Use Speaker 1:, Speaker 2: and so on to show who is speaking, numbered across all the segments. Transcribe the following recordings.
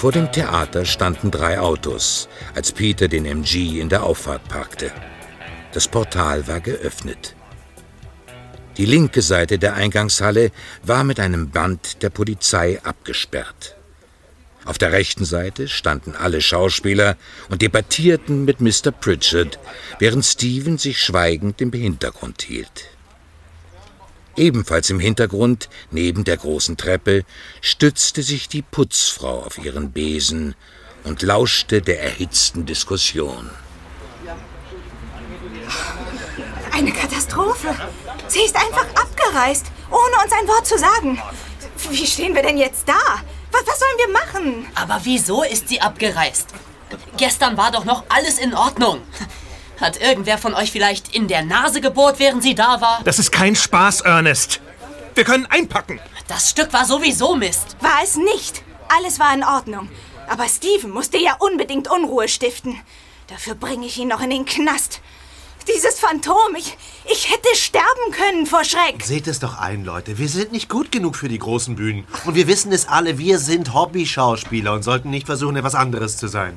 Speaker 1: Vor dem Theater standen 3 Autos, als Peter den MG in der Auffahrt parkte. Das Portal war geöffnet. Die linke Seite der Eingangshalle war mit einem Band der Polizei abgesperrt. Auf der rechten Seite standen alle Schauspieler und debattierten mit Mr. Pritchard, während Stephen sich schweigend im Hintergrund hielt. Ebenfalls im Hintergrund, neben der großen Treppe, stützte sich die Putzfrau auf ihren Besen und lauschte der erhitzten Diskussion.
Speaker 2: Eine Katastrophe. Sie ist einfach abgereist, ohne uns ein Wort zu sagen. Wie stehen wir denn jetzt da? Was sollen wir machen?
Speaker 3: Aber wieso ist sie abgereist? Gestern war doch noch alles in Ordnung. Hat irgendwer von euch vielleicht in der Nase gebohrt, während sie da war?
Speaker 4: Das ist kein Spaß, Ernest. Wir können einpacken.
Speaker 3: Das Stück war sowieso Mist.
Speaker 2: War es nicht. Alles war in Ordnung. Aber Stephen musste ja unbedingt Unruhe stiften. Dafür bringe ich ihn noch in den Knast. Dieses Phantom, ich hätte sterben können vor Schreck.
Speaker 5: Seht es doch ein, Leute. Wir sind nicht gut genug für die großen Bühnen. Und wir wissen es alle, wir sind Hobby-Schauspieler und sollten nicht versuchen, etwas anderes zu sein.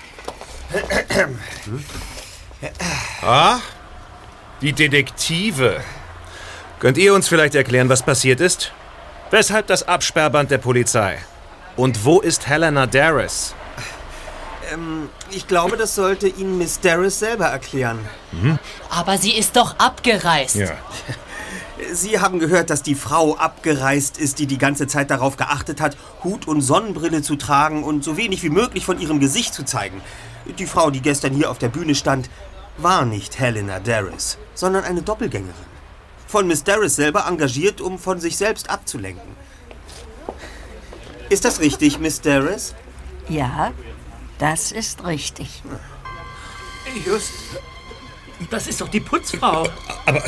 Speaker 4: Ah, die Detektive. Könnt ihr uns vielleicht erklären, was passiert ist? Weshalb das Absperrband der Polizei? Und wo ist Helena Darris?
Speaker 6: Ich glaube, das sollte Ihnen Miss Darris selber erklären.
Speaker 3: Aber sie ist doch abgereist.
Speaker 4: Ja.
Speaker 6: Sie haben gehört, dass die Frau abgereist ist, die ganze Zeit darauf geachtet hat, Hut und Sonnenbrille zu tragen und so wenig wie möglich von ihrem Gesicht zu zeigen. Die Frau, die gestern hier auf der Bühne stand, war nicht Helena Darris, sondern eine Doppelgängerin. Von Miss Darris selber engagiert, um von sich selbst abzulenken. Ist das richtig, Miss Darris?
Speaker 7: Ja, das ist richtig.
Speaker 3: Just, das ist doch die Putzfrau.
Speaker 5: Aber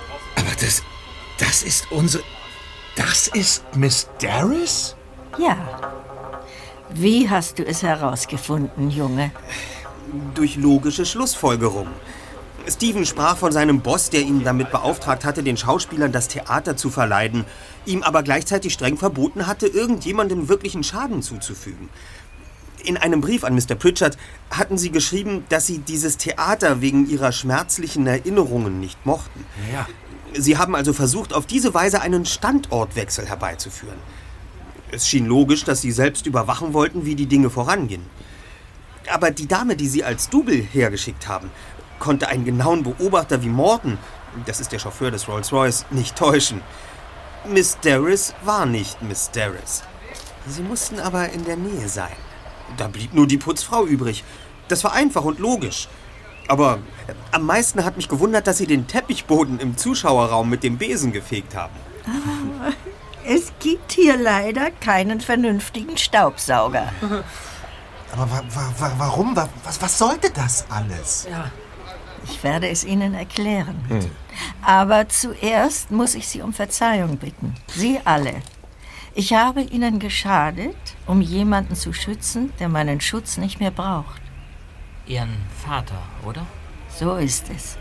Speaker 5: das ist unsere... Das ist Miss Darris?
Speaker 7: Ja. Wie hast du es herausgefunden, Junge?
Speaker 6: Durch logische Schlussfolgerung. Stephen sprach von seinem Boss, der ihn damit beauftragt hatte, den Schauspielern das Theater zu verleiden, ihm aber gleichzeitig streng verboten hatte, irgendjemandem wirklichen Schaden zuzufügen. In einem Brief an Mr. Pritchard hatten sie geschrieben, dass sie dieses Theater wegen ihrer schmerzlichen Erinnerungen nicht mochten.
Speaker 5: Ja.
Speaker 6: Sie haben also versucht, auf diese Weise einen Standortwechsel herbeizuführen. Es schien logisch, dass sie selbst überwachen wollten, wie die Dinge vorangehen. Aber die Dame, die sie als Double hergeschickt haben, konnte einen genauen Beobachter wie Morton, das ist der Chauffeur des Rolls-Royce, nicht täuschen. Miss Darris war nicht Miss Darris. Sie mussten aber in der Nähe sein. Da blieb nur die Putzfrau übrig. Das war einfach und logisch. Aber am meisten hat mich gewundert, dass sie den Teppichboden im Zuschauerraum mit dem Besen gefegt haben.
Speaker 7: Es gibt hier leider keinen vernünftigen Staubsauger.
Speaker 5: Aber warum? Was sollte das alles?
Speaker 3: Ja.
Speaker 7: Ich werde es Ihnen erklären. Aber zuerst muss ich Sie um Verzeihung bitten. Sie alle. Ich habe Ihnen geschadet, um jemanden zu schützen, der meinen Schutz nicht mehr braucht.
Speaker 3: Ihren Vater, oder?
Speaker 7: So ist es.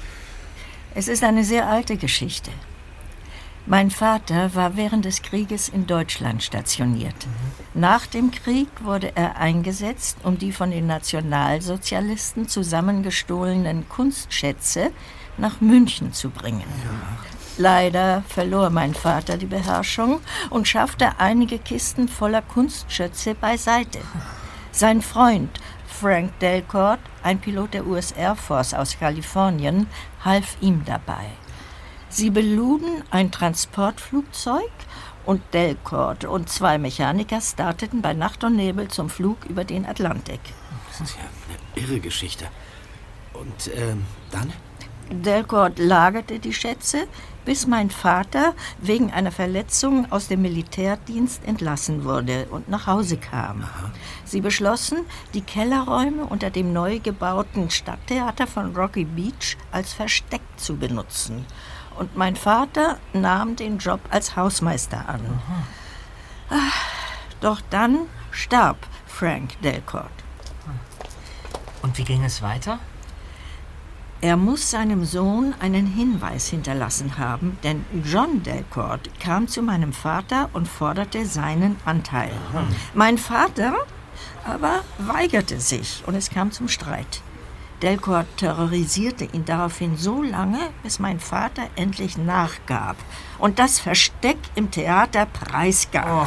Speaker 7: Es ist eine sehr alte Geschichte. Mein Vater war während des Krieges in Deutschland stationiert. Nach dem Krieg wurde er eingesetzt, um die von den Nationalsozialisten zusammengestohlenen Kunstschätze nach München zu bringen. Leider verlor mein Vater die Beherrschung und schaffte einige Kisten voller Kunstschätze beiseite. Sein Freund Frank Delcourt, ein Pilot der US Air Force aus Kalifornien, half ihm dabei. Sie beluden ein Transportflugzeug und Delcourt und 2 Mechaniker starteten bei Nacht und Nebel zum Flug über den Atlantik.
Speaker 5: Das ist ja eine irre Geschichte. Und dann?
Speaker 7: Delcourt lagerte die Schätze, bis mein Vater wegen einer Verletzung aus dem Militärdienst entlassen wurde und nach Hause kam.
Speaker 5: Aha.
Speaker 7: Sie beschlossen, die Kellerräume unter dem neu gebauten Stadttheater von Rocky Beach als Versteck zu benutzen. Und mein Vater nahm den Job als Hausmeister an. Doch dann starb Frank Delcourt.
Speaker 3: Und wie ging es weiter?
Speaker 7: Er muss seinem Sohn einen Hinweis hinterlassen haben, denn John Delcourt kam zu meinem Vater und forderte seinen Anteil. Mein Vater aber weigerte sich und es kam zum Streit. Delcourt terrorisierte ihn daraufhin so lange, bis mein Vater endlich nachgab und das Versteck im Theater preisgab.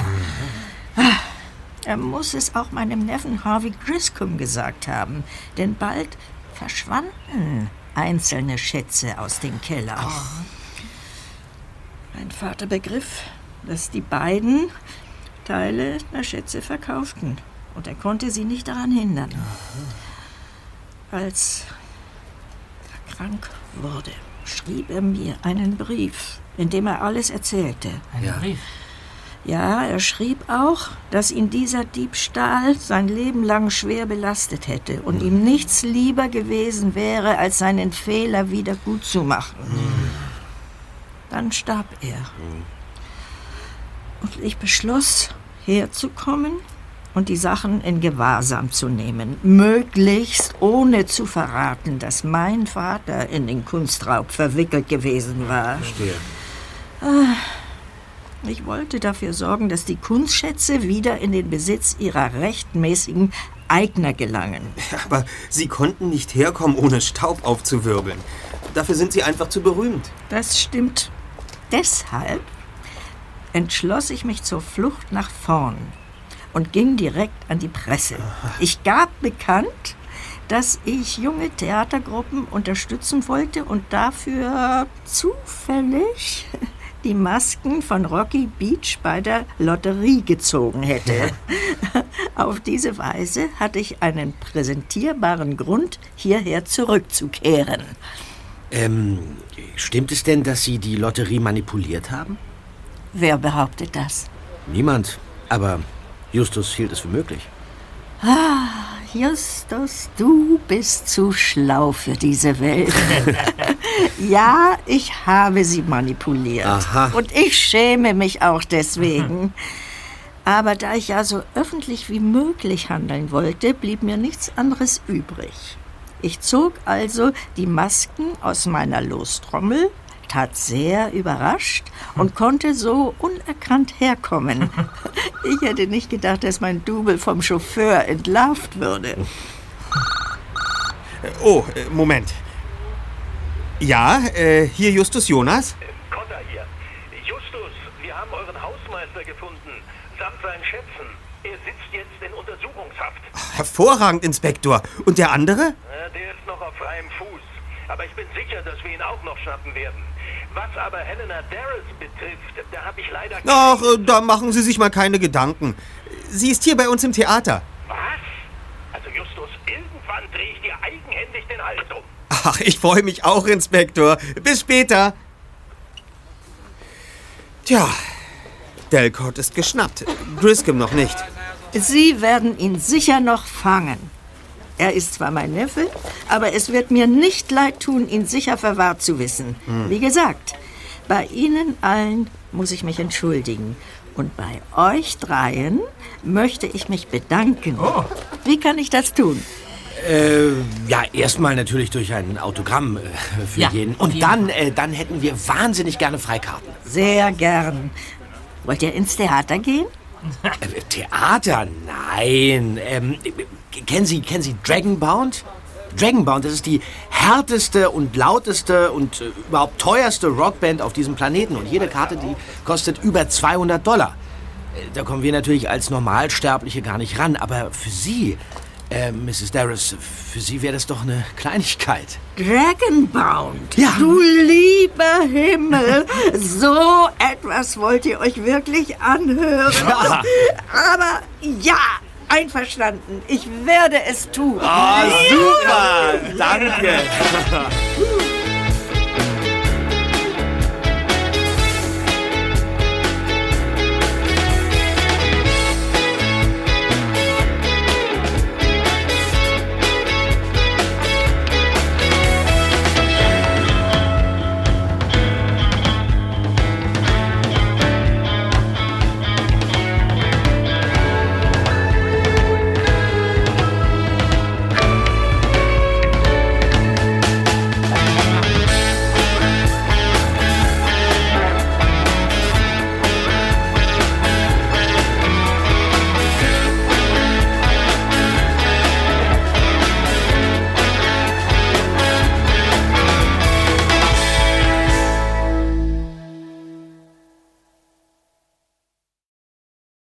Speaker 7: Er muss es auch meinem Neffen Harvey Griscom gesagt haben, denn bald verschwanden einzelne Schätze aus dem Keller. Mein Vater begriff, dass die beiden Teile der Schätze verkauften und er konnte sie nicht daran hindern. Als er krank wurde, schrieb er mir einen Brief, in dem er alles erzählte.
Speaker 3: Ein Brief?
Speaker 7: Ja, er schrieb auch, dass ihn dieser Diebstahl sein Leben lang schwer belastet hätte und ihm nichts lieber gewesen wäre, als seinen Fehler wieder gut zu machen. Dann starb er. Und ich beschloss, herzukommen und die Sachen in Gewahrsam zu nehmen, möglichst ohne zu verraten, dass mein Vater in den Kunstraub verwickelt gewesen war.
Speaker 5: Verstehe.
Speaker 7: Ich wollte dafür sorgen, dass die Kunstschätze wieder in den Besitz ihrer rechtmäßigen Eigner gelangen.
Speaker 6: Aber Sie konnten nicht herkommen, ohne Staub aufzuwirbeln. Dafür sind Sie einfach zu berühmt.
Speaker 7: Das stimmt. Deshalb entschloss ich mich zur Flucht nach vorn und ging direkt an die Presse. Ich gab bekannt, dass ich junge Theatergruppen unterstützen wollte und dafür zufällig die Masken von Rocky Beach bei der Lotterie gezogen hätte. Auf diese Weise hatte ich einen präsentierbaren Grund, hierher zurückzukehren.
Speaker 8: Stimmt es denn, dass Sie die Lotterie manipuliert haben?
Speaker 7: Wer behauptet das?
Speaker 8: Niemand. Aber Justus hielt es für möglich.
Speaker 7: Justus, du bist zu schlau für diese Welt. Ja, ich habe sie manipuliert.
Speaker 8: Aha.
Speaker 7: Und ich schäme mich auch deswegen. Aber da ich ja so öffentlich wie möglich handeln wollte, blieb mir nichts anderes übrig. Ich zog also die Masken aus meiner Lostrommel, tat sehr überrascht und konnte so unerkannt herkommen. Ich hätte nicht gedacht, dass mein Double vom Chauffeur entlarvt würde.
Speaker 6: Oh, Moment. Ja, hier Justus Jonas?
Speaker 9: Cotta hier. Justus, wir haben euren Hausmeister gefunden, samt seinen Schätzen. Er sitzt jetzt in Untersuchungshaft.
Speaker 6: Hervorragend, Inspektor. Und der andere?
Speaker 9: Der ist noch auf freiem Fuß. Aber ich bin sicher, dass wir ihn auch noch schnappen werden. Was aber Helena Darris betrifft, da habe ich leider...
Speaker 6: Ach, da machen Sie sich mal keine Gedanken. Sie ist hier bei uns im Theater.
Speaker 9: Was? Also Justus, irgendwann drehe ich dir eigenhändig den Hals um.
Speaker 6: Ach, ich freue mich auch, Inspektor. Bis später. Tja, Delcourt ist geschnappt. Griscom noch nicht.
Speaker 7: Sie werden ihn sicher noch fangen. Er ist zwar mein Neffe, aber es wird mir nicht leid tun, ihn sicher verwahrt zu wissen. Wie gesagt, bei Ihnen allen muss ich mich entschuldigen. Und bei euch dreien möchte ich mich bedanken. Wie kann ich das tun?
Speaker 8: Ja, erstmal natürlich durch ein Autogramm für jeden. Und dann hätten wir wahnsinnig gerne Freikarten.
Speaker 7: Sehr gern. Wollt ihr ins Theater gehen?
Speaker 8: Theater? Nein. Kennen Sie Dragonbound? Dragonbound, das ist die härteste und lauteste und überhaupt teuerste Rockband auf diesem Planeten. Und jede Karte, die kostet über $200. Da kommen wir natürlich als Normalsterbliche gar nicht ran. Aber für Sie, Mrs. Darris, für Sie wäre das doch eine Kleinigkeit.
Speaker 7: Dragonbound?
Speaker 8: Ja.
Speaker 7: Du lieber Himmel, so etwas wollt ihr euch wirklich anhören?
Speaker 8: Ja.
Speaker 7: Aber ja, einverstanden, ich werde es tun.
Speaker 8: Super, danke.